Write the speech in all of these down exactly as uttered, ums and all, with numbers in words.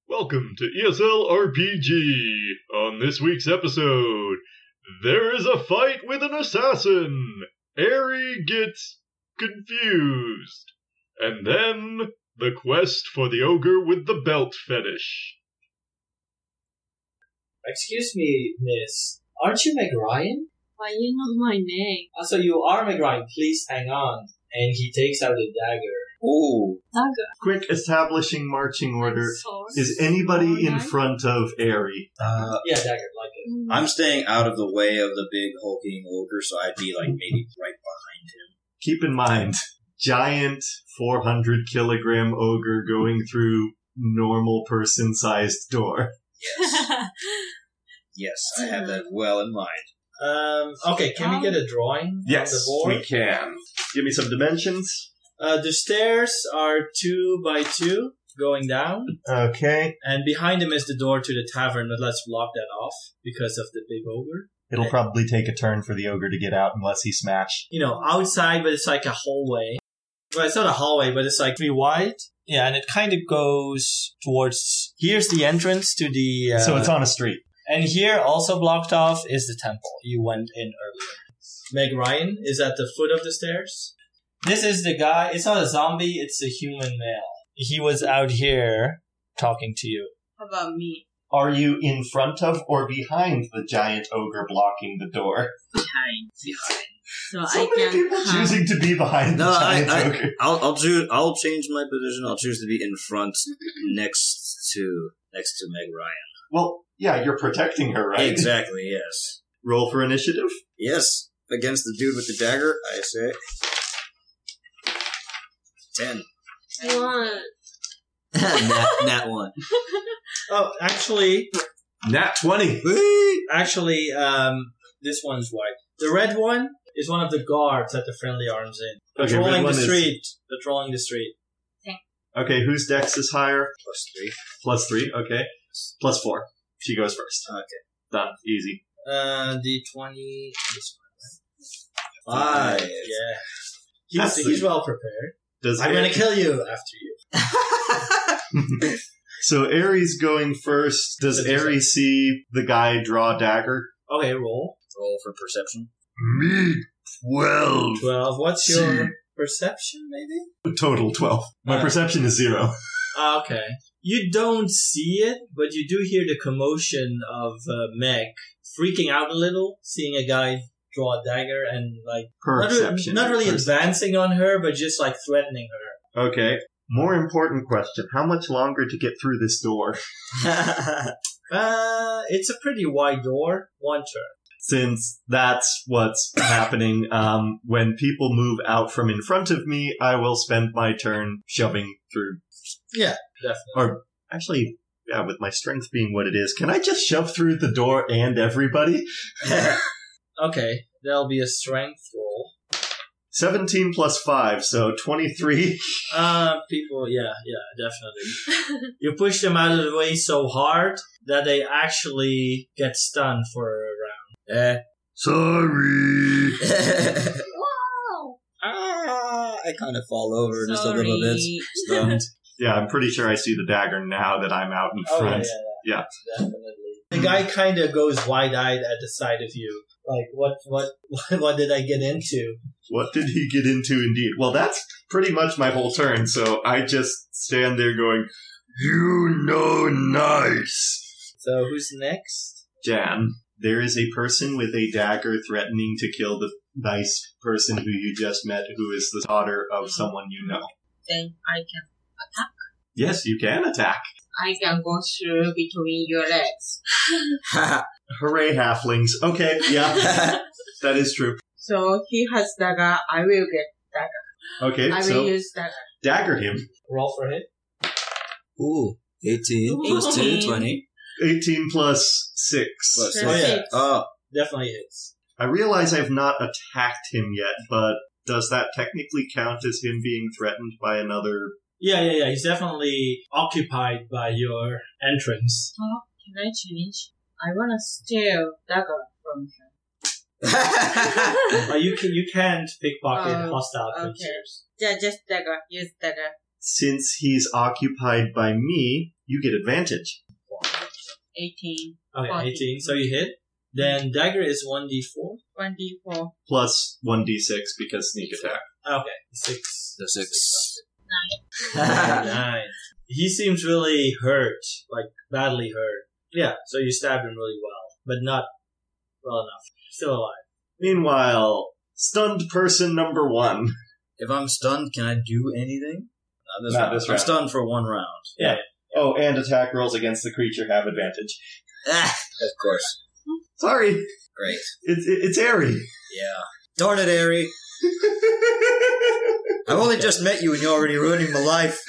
Welcome to E S L R P G. On this week's episode, there is a fight with an assassin. Eri gets confused. And then, the quest for the ogre with the belt fetish. Excuse me, miss. Aren't you Meg Ryan? Why you know my name? Ah, so you are Meg Ryan. Please hang on. And he takes out a dagger. Ooh. Dagger. Quick establishing marching order. Sword. Is anybody in Alright. front of Eri? Uh, Yeah, dagger, like it. Mm. I'm staying out of the way of the big hulking ogre, so I'd be like maybe right behind him. Keep in mind, giant four hundred kilogram ogre going through normal person-sized door. Yes. Yes, I have that well in mind. Um, okay, can we get a drawing Yes, on the board? we can. Give me some dimensions. Uh, the stairs are two by two going down, Okay. and behind him is the door to the tavern, but let's block that off because of the big ogre. It'll probably take a turn for the ogre to get out unless he smash. You know, outside, but it's like a hallway. Well, it's not a hallway, but it's like three wide. Yeah, and it kind of goes towards... Here's the entrance to the... Uh, So it's on a street. And here, also blocked off, is the temple you went in earlier. Meg Ryan is at the foot of the stairs. This is the guy. It's not a zombie, it's a human male. He was out here talking to you. How about me? Are you in front of or behind the giant ogre blocking the door? Behind. Behind. So, So I many can people come. choosing to be behind No, the I, giant I, ogre. I'll, I'll choose. I'll change my position. I'll choose to be in front, next to next to Meg Ryan. Well, yeah, you're protecting her, right? Exactly. Yes. Roll for initiative. Yes. Against the dude with the dagger, I say ten. One. nat, nat one. Oh, actually, Nat twenty. actually, um, this one's white. The red one is one of the guards at the Friendly Arms Inn. Okay, Patrolling red the one is- street. Patrolling the street. Okay, whose dex is higher? Plus three. Plus three, okay. Plus four. She goes first. Okay. Done. Easy. Uh, the twenty. This one, Five. right? Yeah. He's, That's he's the- well prepared. Does I'm Eri- gonna kill you after you. So Aries going first. Does Fifty Aries see the guy draw dagger? Okay, roll. Roll for perception. Me, twelve. twelve. What's your perception, maybe? Total twelve. My Uh, perception is zero. Ah, okay. You don't see it, but you do hear the commotion of uh, Meg freaking out a little, seeing a guy draw a dagger and like not, re- Perception. not really Perception. advancing on her, but just like threatening her. Okay. More important question. How much longer to get through this door? uh, it's a pretty wide door. One turn. Since that's what's happening, um, when people move out from in front of me, I will spend my turn shoving through. Yeah, definitely. Or, actually, yeah, with my strength being what it is, can I just shove through the door and everybody? Okay, there'll be a strength roll. seventeen plus five, so twenty-three. Uh, people, yeah, yeah, definitely. You push them out of the way so hard that they actually get stunned for a round. Eh. Sorry. Wow. Ah, I kind of fall over just a Sorry. little bit, stunned. Yeah, I'm pretty sure I see the dagger now that I'm out in Oh, yeah, front. yeah, Yeah. definitely. The guy kind of goes wide-eyed at the sight of you. Like, what, what, what did I get into? What did he get into indeed? Well, that's pretty much my whole turn, so I just stand there going, you know nice. So, who's next? Jan, there is a person with a dagger threatening to kill the nice person who you just met, who is the daughter of someone you know. Then I can attack. Yes, you can attack. I can go through between your legs. Hooray, halflings. Okay, yeah, that is true. So he has dagger. I will get dagger. Okay, I will so use dagger. dagger him. Roll for hit. Ooh, eighteen plus two, eighteen. twenty. eighteen plus six. Plus Plus Oh, yeah. six. Oh, Definitely hits. I realize I've not attacked him yet, but does that technically count as him being threatened by another? Yeah, yeah, yeah. He's definitely occupied by your entrance. Oh, can I change? I want to steal dagger from him. Uh, you can you can't pickpocket Oh, hostile okay. creatures. Yeah, just dagger. Use dagger. since he's occupied by me, you get advantage. eighteen. Okay, Forty. eighteen. So you hit. Then dagger is one d four. one d four. Plus one d six because sneak attack. Okay, six. The six. Nine. He seems really hurt, like badly hurt. Yeah, so you stabbed him really well, but not well enough. Still alive. Meanwhile, stunned person number one. If I'm stunned, can I do anything? Not this Not round. this I'm round. stunned for one round. Yeah. Oh, and attack rolls against the creature have advantage. Ah, of course. Sorry, Great. it's it's airy. Yeah. Darn it, Ari. I've only just met you and you're already ruining my life.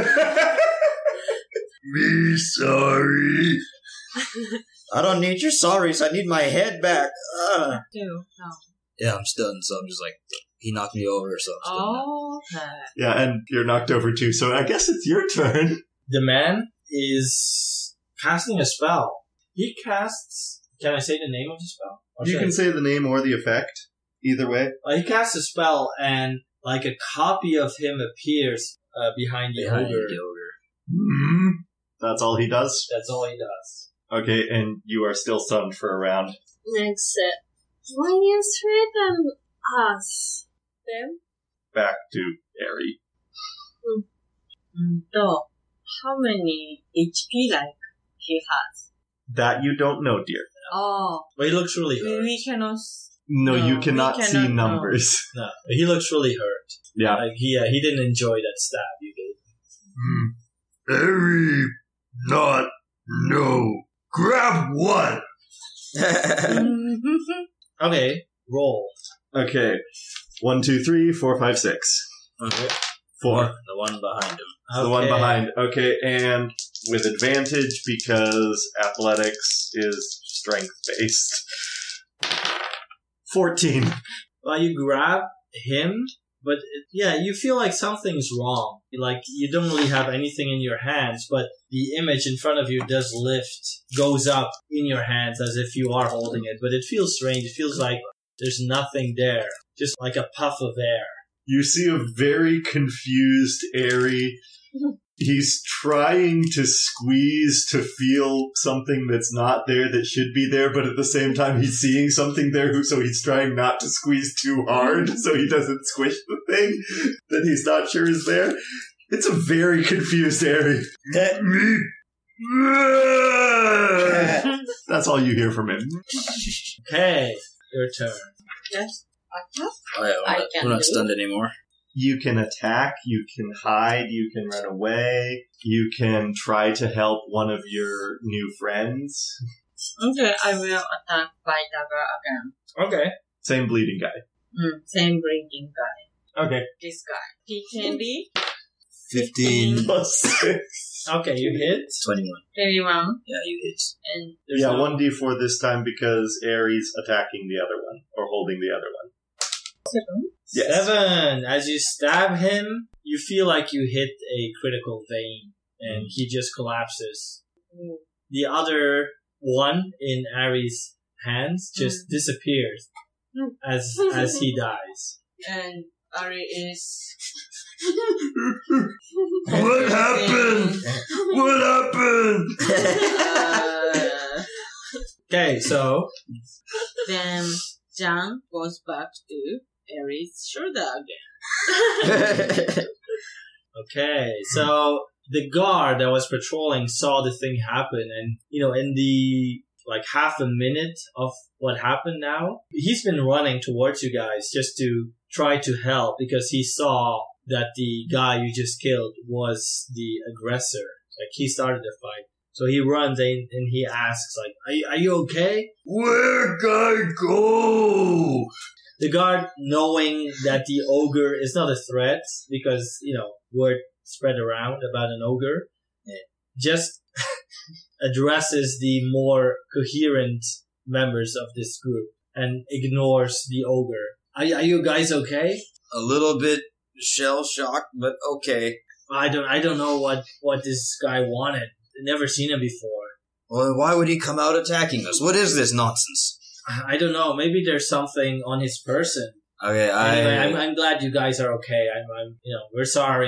Me sorry. I don't need your sorries. I need my head back. Ah. Two. No. Yeah, I'm stunned, so I'm just like, he knocked me over, so I'm stunned. Oh, okay. Yeah, and you're knocked over too, so I guess it's your turn. The man is casting a spell. He casts... Can I say the name of the spell? Or You should can I- say the name or the effect, either way. Uh, he casts a spell, and like a copy of him appears uh, behind the Behind ogre. the ogre. Hmm. That's all he does? That's all he does. Okay, and you are still stunned for a round. Next, uh, when you threaten us, them, Back to Airy. Mm, so, how many H P like he has? That you don't know, dear. Oh, But he looks really we, hurt. we cannot. s- No, No, you we cannot cannot see know. numbers. No, but he looks really hurt. Yeah. Like he uh, he didn't enjoy that stab you gave him. Airy, not, no. Grab one! Okay, roll. Okay. One, two, three, four, five, six. Okay. Four. The one behind him. The one Okay. behind. Okay, and with advantage because athletics is strength based. Fourteen. Well, you grab him, but it, yeah, you feel like something's wrong. Like you don't really have anything in your hands, but the image in front of you does lift, goes up in your hands as if you are holding it. But it feels strange. It feels like there's nothing there, just like a puff of air. You see a very confused Airy. He's trying to squeeze to feel something that's not there that should be there, but at the same time he's seeing something there, so he's trying not to squeeze too hard so he doesn't squish the thing that he's not sure is there. It's a very confused Airy. That's all you hear from him. Okay, your turn. Yes. Attack? Oh, yeah, I we're not, can we're not do. stunned anymore. You can attack, you can hide, you can run away, you can try to help one of your new friends. Okay, I will attack by dagger again. Okay. Same bleeding guy. Mm, same breaking guy. Okay. This guy. He can be fifteen. Plus six. Okay, you hit. twenty-one. thirty-one Yeah, you hit. and There's Yeah, no- one d four this time because Ares attacking the other one, or holding the other one. seven. Yes. Seven. As you stab him, you feel like you hit a critical vein, and he just collapses. Mm. The other one in Ari's hands just Mm. disappears Mm. as as he dies. And Ari is. What happened? What happened? Uh, Okay, so then John goes back to Ari's shoulder again. okay, so the guard that was patrolling saw the thing happen, and you know, in the like half a minute of what happened now, he's been running towards you guys just to try to help because he saw that the guy you just killed was the aggressor. Like he started the fight. So he runs in and he asks like, are you, are you okay? Where I go? The guard, knowing that the ogre is not a threat because, you know, word spread around about an ogre, just addresses the more coherent members of this group and ignores the ogre. Are, are you guys okay? A little bit shell shocked, but okay. I don't I don't know what, what this guy wanted. I've never seen him before. Well, why would he come out attacking us? What is this nonsense? I don't know. Maybe there's something on his person. Okay, I... Anyway, I'm, I'm glad you guys are okay. I'm, I'm, you know, we're sorry.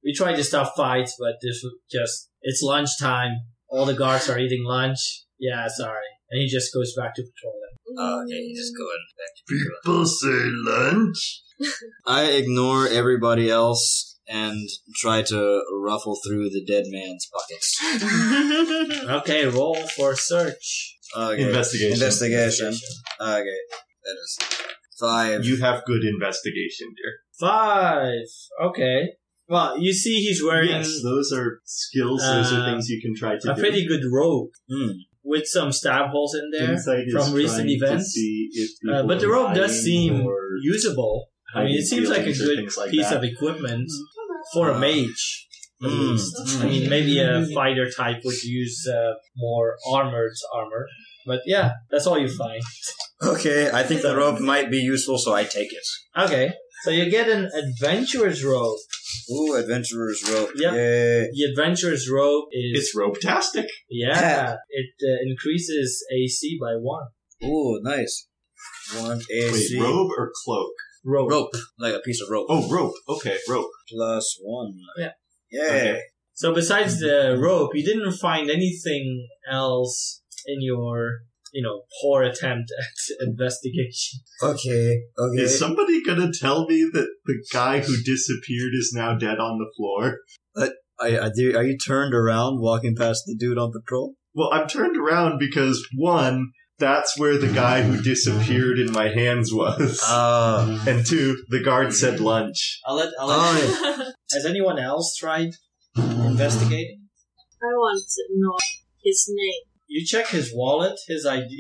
we tried to stop fights, but this was just, it's lunchtime. All the guards are eating lunch. Yeah, sorry. And he just goes back to patrolling. Oh, okay, you just going back to patrol. People say lunch. I ignore everybody else and try to ruffle through the dead man's pockets. Okay, roll for search. Okay. Investigation. Investigation. Okay, that is five. You have good investigation, dear. Five. Okay. Well, you see he's wearing Yes, those are skills. Those Uh, are things you can try to a do. pretty good robe Hmm. with some stab holes in there Insight is from recent trying to events. see if Uh, people but the are robe does hiding seem or usable. I mean, it hiding seems like a feelings or good things like piece that. of equipment for a mage. At Mm. least. I mean, maybe a fighter type would use uh, more armored armor. But yeah, that's all you find. Okay, I think the rope might be useful, so I take it. Okay, so you get an adventurer's robe. Ooh, adventurer's rope. Yep. Yay. The adventurer's robe is It's rope-tastic. yeah, it uh, increases A C by one. Ooh, nice. One A C. Wait, robe or cloak? Robe. Rope. Like a piece of rope. Oh, rope. Okay, rope. Plus one. Yeah. Yay. Okay. So besides the rope, you didn't find anything else in your, you know, poor attempt at investigation. Okay. Okay. Is somebody gonna tell me that the guy who disappeared is now dead on the floor? I, I do, are you turned around walking past the dude on patrol? Well, I'm turned around because, one, that's where the guy who disappeared in my hands was. Ah. And two, the guard said lunch. I'll let. I'll let Oh, Has anyone else tried investigating? I want to know his name. You check his wallet, his I D.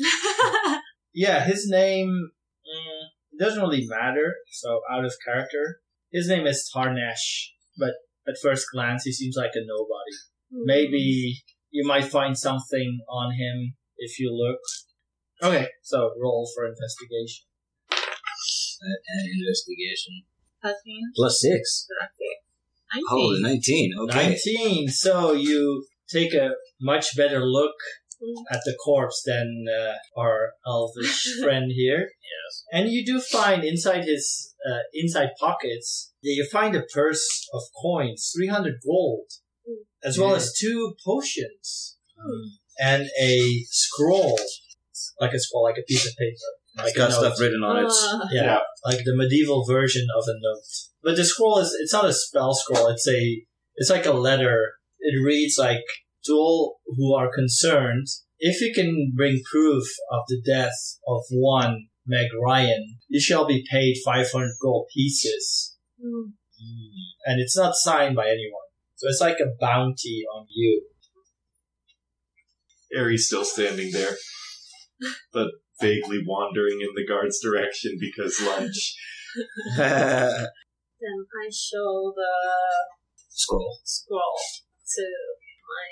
Yeah, his name mm, doesn't really matter. So out of character, his name is Tarnesh. But at first glance, he seems like a nobody. Maybe you might find something on him if you look. Okay, so roll for investigation. and investigation. Thirteen. Plus six. Okay. Oh, Nineteen. nineteen. Okay. Nineteen. So you take a much better look at the corpse than uh, our elvish friend here. Yes. And you do find inside his uh, inside pockets, yeah, you find a purse of coins, three hundred gold, as well as two potions and a scroll, like a scroll, like a piece of paper, It's like a got note. stuff written on it. Uh, Yeah, Yeah. like the medieval version of a note. But the scroll is, it's not a spell scroll, it's a, it's like a letter. It reads like, to all who are concerned, if you can bring proof of the death of one Meg Ryan, you shall be paid five hundred gold pieces. mm. And it's not signed by anyone. So it's like a bounty on you. Aries still standing there, but vaguely wandering in the guard's direction because lunch. Then I show the Scroll. scroll to my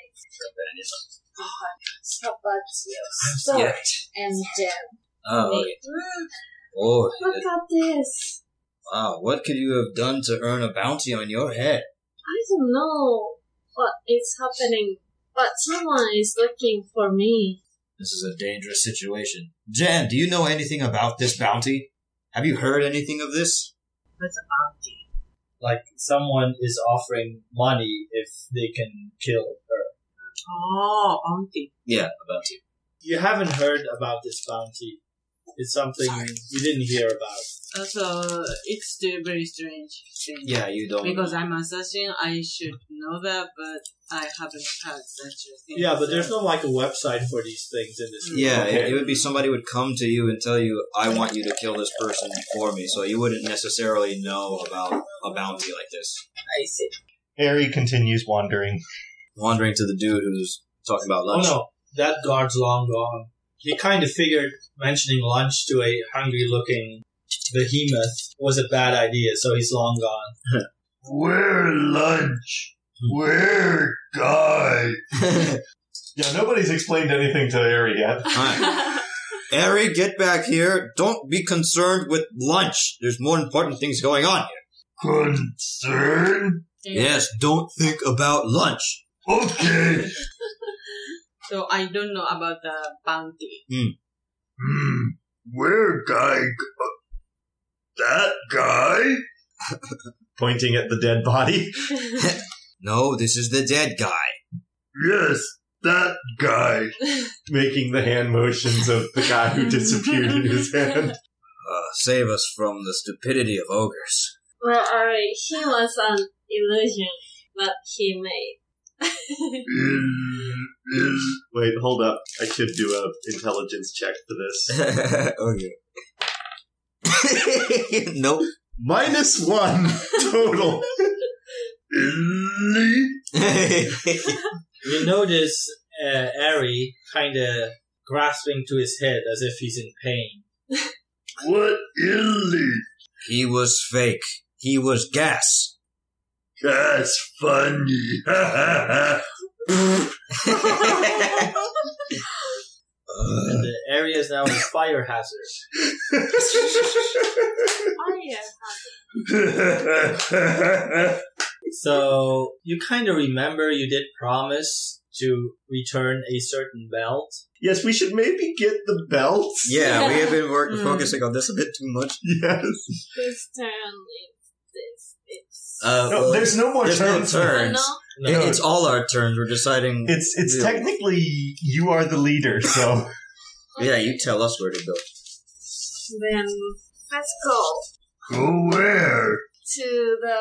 Sabatio sword and gem. Oh, Wait, okay. mm, Oh, look at this. wow. What could you have done to earn a bounty on your head? I don't know what is happening, but someone is looking for me. This is a dangerous situation. Jan, do you know anything about this bounty? Have you heard anything of this? What's a bounty? Like someone is offering money if they can kill her. Oh, bounty. Yeah, a bounty. You haven't heard about this bounty. It's something you didn't hear about. Uh, so it's still very strange thing. Yeah, you don't. Because I'm assassin, I should know that, but I haven't had such a thing. Yeah, but so- there's no like a website for these things in this. Yeah, Okay. it, it would be somebody would come to you and tell you, I want you to kill this person for me. So you wouldn't necessarily know about a bounty like this. I see. Harry continues wandering. Wandering to the dude who's talking about Oh lunch. no, that guard's long gone. He kind of figured mentioning lunch to a hungry-looking behemoth was a bad idea, so he's long gone. Where lunch? Where guy? Yeah, nobody's explained anything to Harry yet. Alright. Ari, get back here. Don't be concerned with lunch. There's more important things going on here. Concern? Yes, don't think about lunch. Okay. So I don't know about the bounty. Hmm. Where guy? That guy? pointing at the dead body. No, this is the dead guy. Yes, that guy. Making the hand motions of the guy who disappeared in his hand. Uh, save us from the stupidity of ogres. Well, alright, he was an illusion that he made. Wait, hold up. I should do a intelligence check for this. Okay. Nope. Minus one total. You notice uh, Ari kind of grasping to his head as if he's in pain. What illy? He was fake. He was gas. That's funny. And the area is now a fire hazard. Fire. So you kind of remember you did promise to return a certain belt. Yes, we should maybe get the belts. Yeah, we have been work- Mm. focusing on this a bit too much. Yes. Whose turn is this? It's... Uh, No, well, there's no more there's turns. no Oh, turns. no? It- No, it's all our turns. We're deciding. It's it's Yeah. technically you are the leader, so Yeah, you tell us where to go. Then let's go go where? to the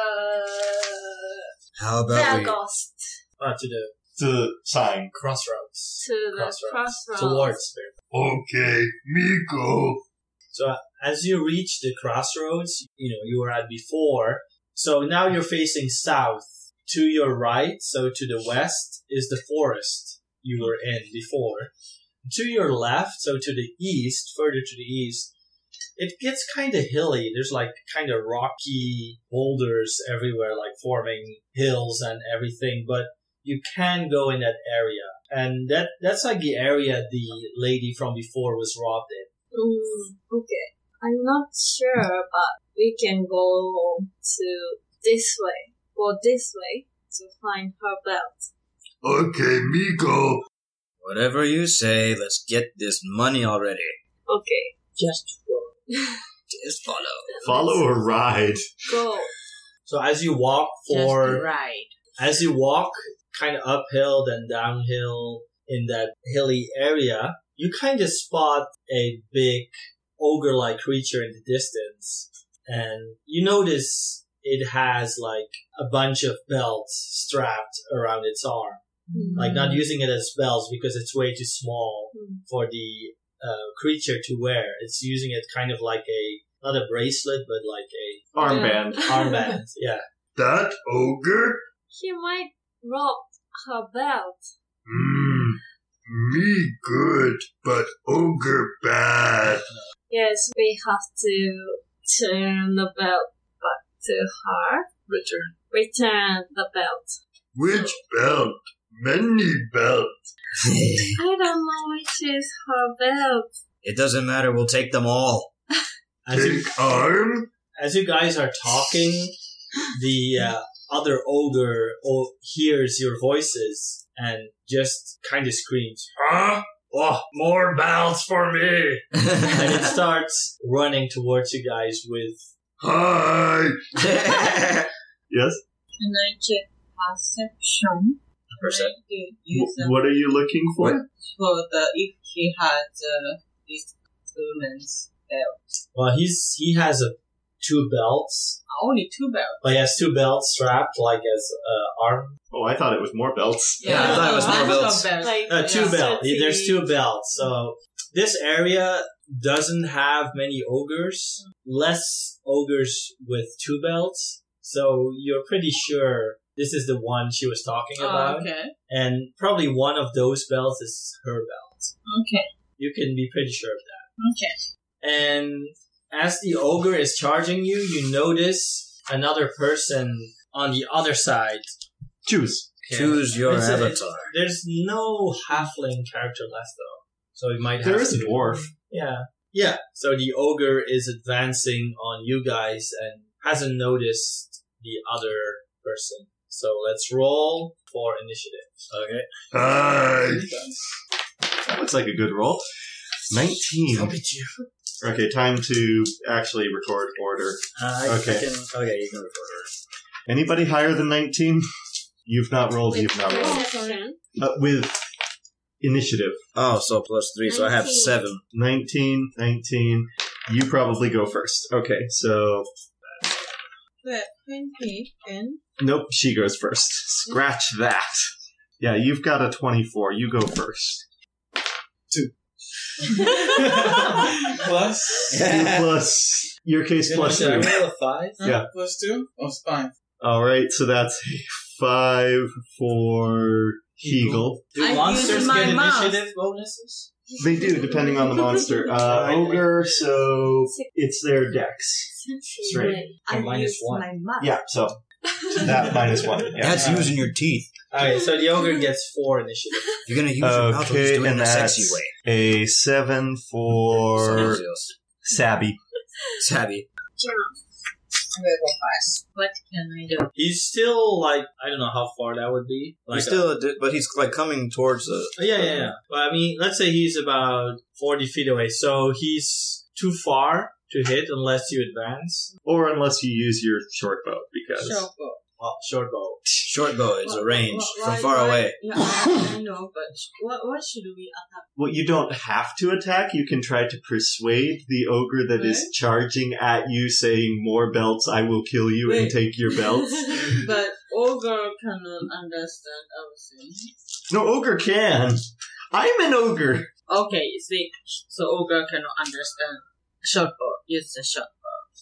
How about we? Dagos, uh, to the To sign. crossroads. to the Crossroads. crossroads. Towards Spirit. Okay, Miko. So as you reach the crossroads, you know, you were at before. So now you're facing south. To your right, so to the west, is the forest you were in before. To your left, so to the east, further to the east, it gets kind of hilly. There's like kind of rocky boulders everywhere, like forming hills and everything, but you can go in that area. And that that's like the area the lady from before was robbed in. Mm, okay. I'm not sure, but we can go to this way. Go this way to find her belt. Okay, Miko. Whatever you say, let's get this money already. Okay. Just go. Just follow. Follow or ride? Go. So as you walk for Just right. As you walk kind of uphill then downhill in that hilly area, you kind of spot a big ogre-like creature in the distance. And you notice it has like a bunch of belts strapped around its arm. Like not using it as belts because it's way too small Mm. for the uh, creature to wear. It's using it kind of like a, not a bracelet, but like a Armband. armband. Yeah. That ogre? He might rob her belt. Mmm. Me good, but ogre bad. Yes, we have to turn the belt back to her. Return. Return the belt. Which belt? Many belts. I don't know which is her belt. It doesn't matter. We'll take them all. As you, Take arm? as you guys are talking, the uh, other ogre o- hears your voices and just kind of screams, "Huh? Oh, more belts for me!" And it starts running towards you guys with... Hi. Yes? Can I check perception? Percep- Can I do- use W- uh, what are you looking for? for the if he has uh, this woman's belt? Well, he's he has a two belts, Only two belts. but he has two belts strapped like as uh, arm. Oh, I thought it was more belts. Yeah, I thought it was more lots belts. of belts. Like, Uh, two Yeah. belt. There's two belts. So this area doesn't have many ogres. Less ogres with two belts. So you're pretty sure this is the one she was talking Oh, about. okay. And probably one of those belts is her belt. Okay. You can be pretty sure of that. Okay. And as the ogre is charging you, you notice another person on the other side. Choose. Choose your It's a- avatar. There's no halfling character left though. So you might have There is to... a dwarf. Yeah. Yeah. So the ogre is advancing on you guys and hasn't noticed the other person. So let's roll for initiative. Okay. Hi. That looks like a good roll. nineteen. Look at you. Okay, time to actually record order. Uh, I, Okay. I can, okay, you can record Anybody higher than nineteen? You've not rolled, With you've not rolled. perception. Uh, with initiative. Oh, so plus three, so I have nineteen. seven. nineteen, nineteen. You probably go first. Okay, so... Wait, twenty and Nope, she goes first. Scratch that. Yeah, you've got a twenty-four. You go first. Plus, Two plus... Your case plus Did I three. roll a five? huh? Yeah. plus two? Oh, it's five. Alright, so that's five for Heagle. Do I monsters use my get mouse. initiative bonuses? They do, depending on the monster. Uh, ogre, so it's their dex. Straight. I Or minus use one. my mouth. Yeah, so that minus one. Yeah. That's using your teeth. Okay, so the ogre gets four initiative. If you're gonna use your mouth, just Okay, do it in and a sexy that's way. a seven for Sabby. Sabby. What can I do? He's still like, I don't know how far that would be. Like He's still, a, di- but he's like coming towards the. a, yeah, yeah, yeah. Well, I mean, let's say he's about forty feet away, so he's too far to hit unless you advance. Or unless you use your short bow, because... Short Well, short bow. Short bow is a range Wh- from why- far why- away. Yeah, I, I know, but what what should we attack? Well, you don't have to attack. You can try to persuade the ogre that is Right. charging at you, saying, more belts, I will kill you and Wait. take your belts. But ogre cannot understand everything. No, ogre can. I'm an ogre. Okay, see, so ogre cannot understand short bow. Use the short.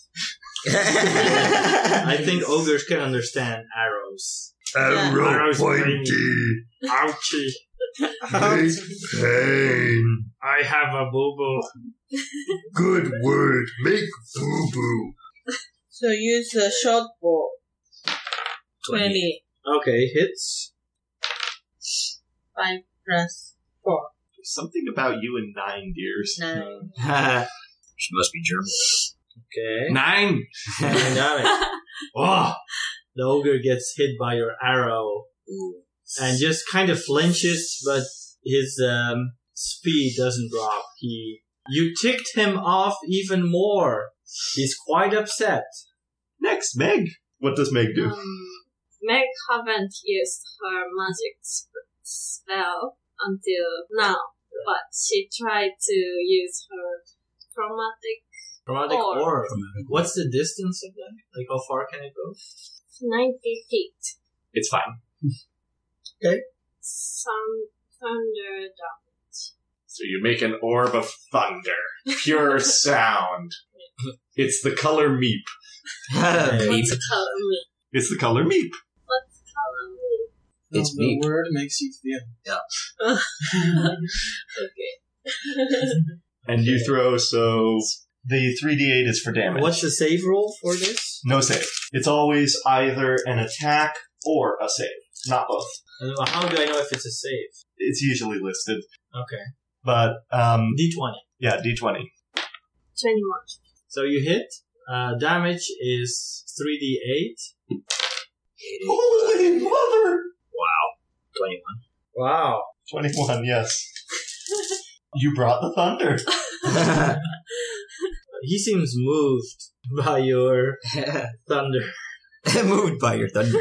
I think ogres can understand arrows. Arrow Arrows pointy. Ouchie. Make pain. I have a boo-boo. Good word. Make boo-boo. So use the short bow. Twenty Okay, hits. five plus four There's something about you and nine, dears. nine. She must be German. Okay. Nine. Nine damage. Oh, The ogre gets hit by your arrow and just kind of flinches, but his um, speed doesn't drop. He, you ticked him off even more. He's quite upset. next, Meg. What does Meg do? Um, Meg haven't used her magic sp- spell until now, but she tried to use her chromatic Chromatic Orb. orb. What's the distance of that? Like, how far can it go? ninety feet. It's fine. Some thunder damage. So you make an orb of thunder. Pure sound. It's the color meep. Okay. What's color me? It's the color meep. What's color me? It's the me. word makes you feel. Okay. And you throw, so the three d eight is for damage. What's the save roll for this? No save. It's always either an attack or a save, not both. And how do I know if it's a save? It's usually listed. Okay. But, um, D twenty. yeah, d twenty. twenty-one. So you hit. Uh, damage is three d eight. Holy mother! twenty-one. Wow. twenty-one, yes. You brought the thunder. He seems moved by your thunder. Moved by your thunder.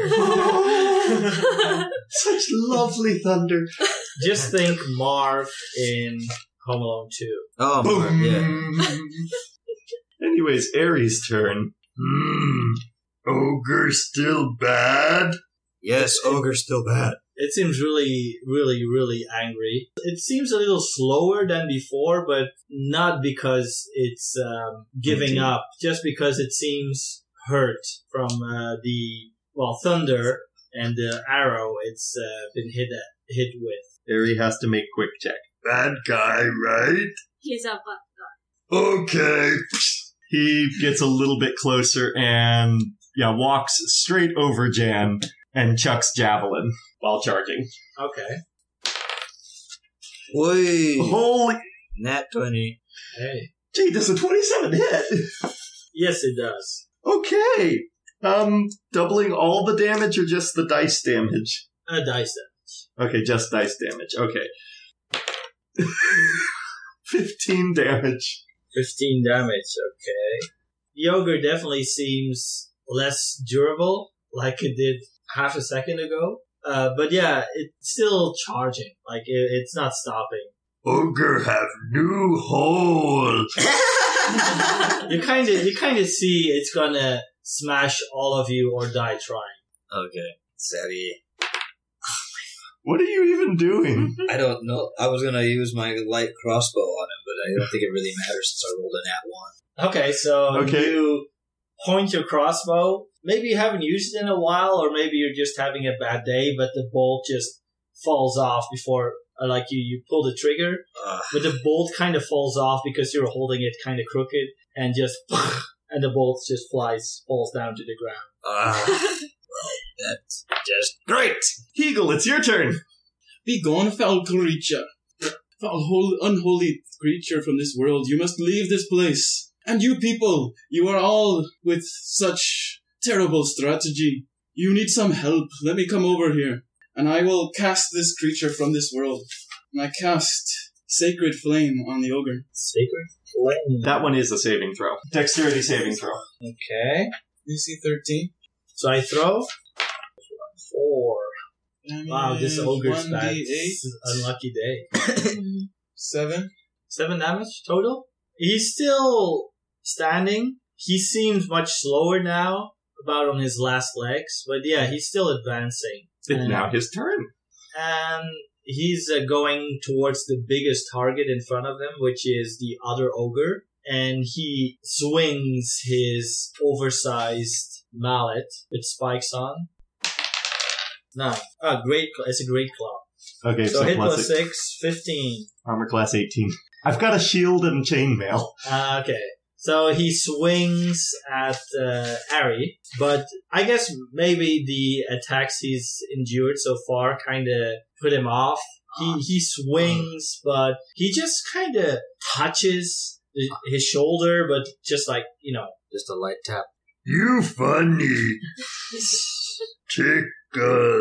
Such lovely thunder. Just think Marv in Home Alone two. Oh, Boom. yeah. Anyways, Ares' turn. Hmm. Ogre still bad? Yes, ogre's still bad. It seems really, really, really angry. It seems a little slower than before, but not because it's um, giving Empty. up, just because it seems hurt from uh, the, well, thunder and the arrow it's uh, been hit at, hit with. Ares has to make quick check. Bad guy, right? He's a bad guy. Okay. He gets a little bit closer and, yeah, walks straight over Jan and chucks javelin while charging. Okay. Whey! Holy... Nat twenty. Hey. Gee, does a twenty-seven hit? Yes, it does. Okay. Um, doubling all the damage or just the dice damage? A dice damage. Okay, just dice damage. Okay. fifteen damage. fifteen damage, okay. The ogre definitely seems less durable, like it did half a second ago. Uh, but yeah, it's still charging. Like, it, it's not stopping. Ogre have new hole. You kind of you kind of see it's gonna smash all of you or die trying. Okay. Savvy. What are you even doing? I don't know. I was gonna use my light crossbow on him, but I don't think it really matters since I rolled a nat one. Okay, so Okay. you point your crossbow. Maybe you haven't used it in a while, or maybe you're just having a bad day, but the bolt just falls off before, uh, like you, you pull the trigger, Uh, but the bolt kind of falls off because you're holding it kind of crooked, and just, and the bolt just flies, falls down to the ground. uh, well, that's just great. Heagle, it's your turn. Be gone, foul creature. Foul, holy, unholy creature from this world. You must leave this place. And you people, you are all with such terrible strategy. You need some help. Let me come over here. And I will cast this creature from this world. And I cast Sacred Flame on the ogre. Sacred Flame. That one is a saving throw. Dexterity saving throw. Okay. D C thirteen. So I throw. Four. Wow, this Damage, ogre's one bad. D eight. It's an unlucky day. Seven. Seven damage total. He's still standing. He seems much slower now, about on his last legs. But yeah, he's still advancing. It's And- now his turn. And he's uh, going towards the biggest target in front of him, which is the other ogre. And he swings his oversized mallet with spikes on. Nine. Ah, great. cl- It's a great claw. Okay, So so, hit plus plus six. six, fifteen. Armor class eighteen. I've got a shield and chainmail. Uh, okay. So he swings at uh, Ari, but I guess maybe the attacks he's endured so far kind of put him off. He he swings, but he just kind of touches the- his shoulder, but just like, you know. Just a light tap. You funny. Tickle.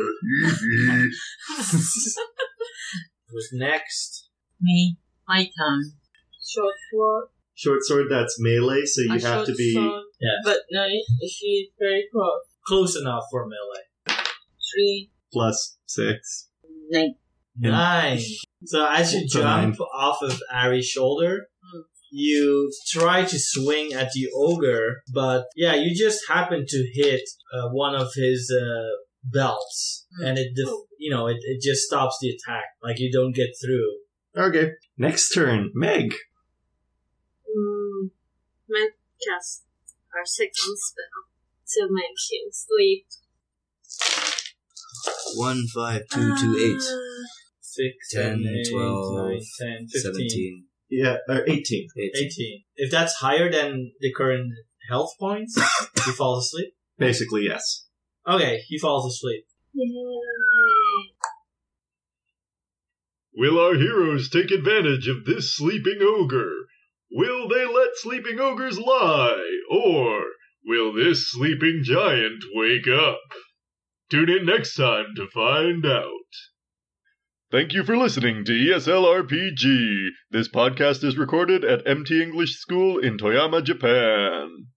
Who's next? Me. My turn. Short sword. Short sword, that's melee, so you a have short to be... sword. Yes. But no, she's very close. Close enough for melee. Three, plus six. nine. Yeah. Nine. So as you So jump nine. off of Ari's shoulder, Mm. you try to swing at the ogre, but yeah, you just happen to hit uh, one of his uh, belts, Mm. and it, def- you know, it, it just stops the attack. Like you don't get through. Okay. Next turn, Meg. Mm, might cast our second spell to make him sleep. One, five, two, two, eight. Uh, Six, Ten, seven, eight, twelve, nine, ten, fifteen, Seventeen. Yeah, or eighteen. Eighteen. eighteen. If that's higher than the current health points, he falls asleep. Basically, yes. Okay, he falls asleep. Yay. Will our heroes take advantage of this sleeping ogre? Will they let sleeping ogres lie? Or will this sleeping giant wake up? Tune in next time to find out. Thank you for listening to E S L R P G. This podcast is recorded at M T English School in Toyama, Japan.